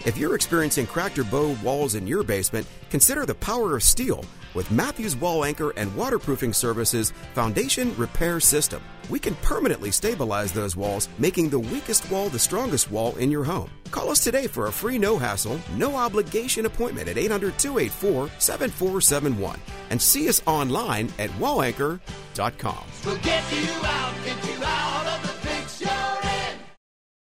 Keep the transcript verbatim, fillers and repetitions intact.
If you're experiencing cracked or bowed walls in your basement, consider the power of steel with Matthews Wall Anchor and Waterproofing Services Foundation Repair System. We can permanently stabilize those walls, making the weakest wall the strongest wall in your home. Call us today for a free no-hassle, no-obligation appointment at eight hundred, two eight four, seven four seven one and see us online at wall anchor dot com. We'll get you out into